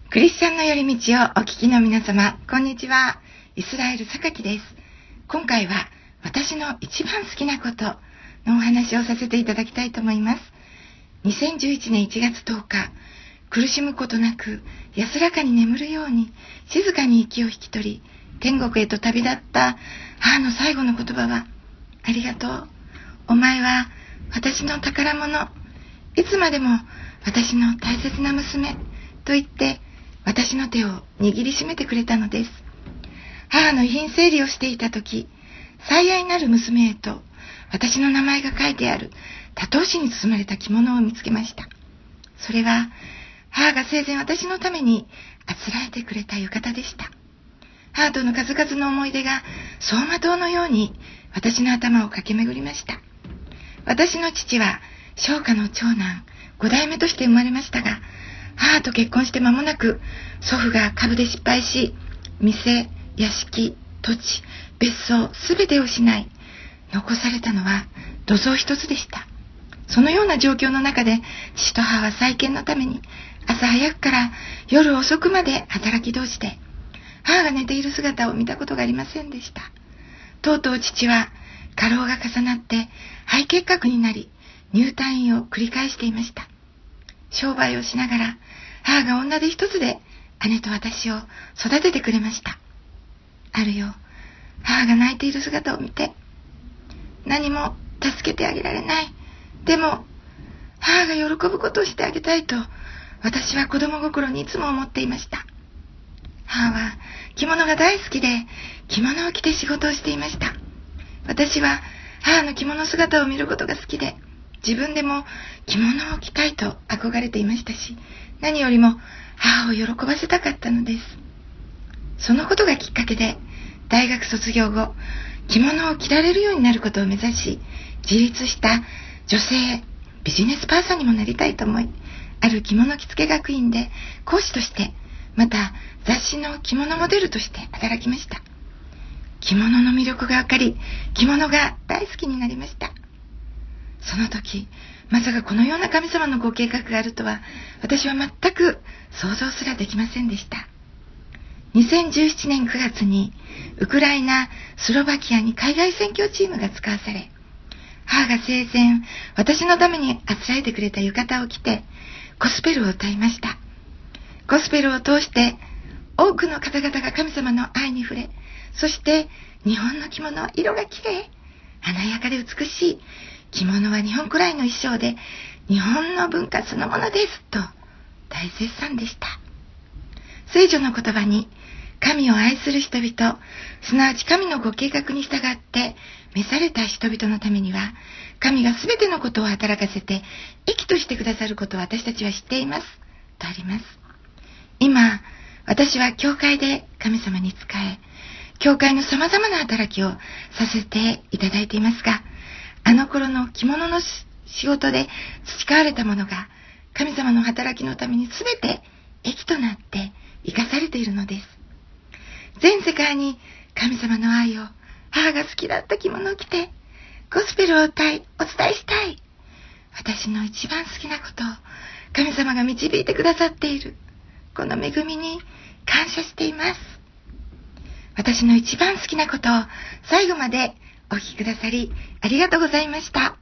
クリスチャンの寄り道をお聞きの皆様、こんにちは。イスラエル榊です。今回は私の一番好きなことのお話をさせていただきたいと思います。2011年1月10日、苦しむことなく安らかに眠るように静かに息を引き取り、天国へと旅立った母の最後の言葉は、ありがとう。お前は私の宝物。いつまでも私の大切な娘と言って私の手を握りしめてくれたのです。母の遺品整理をしていた時、最愛なる娘へと私の名前が書いてある多頭紙に包まれた着物を見つけました。それは母が生前私のためにあつらえてくれた浴衣でした。母との数々の思い出が走馬灯のように私の頭を駆け巡りました。私の父は商家の長男5代目として生まれましたが、母と結婚して間もなく祖父が株で失敗し、店、屋敷、土地、別荘すべてを失い、残されたのは土蔵一つでした。そのような状況の中で、父と母は再建のために朝早くから夜遅くまで働き通して、母が寝ている姿を見たことがありませんでした。とうとう父は過労が重なって肺結核になり、入退院を繰り返していました。商売をしながら母が女手一つで姉と私を育ててくれました。あるよ、母が泣いている姿を見て、何も助けてあげられない。でも母が喜ぶことをしてあげたいと私は子供心にいつも思っていました。母は着物が大好きで着物を着て仕事をしていました。私は母の着物姿を見ることが好きで、自分でも着物を着たいと憧れていましたし、何よりも母を喜ばせたかったのです。そのことがきっかけで、大学卒業後、着物を着られるようになることを目指し、自立した女性ビジネスパーソンにもなりたいと思い、ある着物着付け学院で講師として、また雑誌の着物モデルとして働きました。着物の魅力がわかり、着物が大好きになりました。その時、まさかこのような神様のご計画があるとは、私は全く想像すらできませんでした。2017年9月に、ウクライナ、スロバキアに海外宣教チームが使わされ、母が生前、私のためにあつらえてくれた浴衣を着て、ゴスペルを歌いました。ゴスペルを通して、多くの方々が神様の愛に触れ、そして日本の着物は色がきれい、華やかで美しい。着物は日本古来の衣装で日本の文化そのものですと大絶賛でした。聖書の言葉に、神を愛する人々、すなわち神のご計画に従って召された人々のためには、神がすべてのことを働かせて益としてくださることを私たちは知っていますとあります。今私は教会で神様に仕え、教会の様々な働きをさせていただいていますが、あの頃の着物の仕事で培われたものが神様の働きのためにすべて益となって生かされているのです。全世界に神様の愛を、母が好きだった着物を着てゴスペルを歌いお伝えしたい。私の一番好きなことを神様が導いてくださっているこの恵みに感謝しています。私の一番好きなことを最後までお聞きくださりありがとうございました。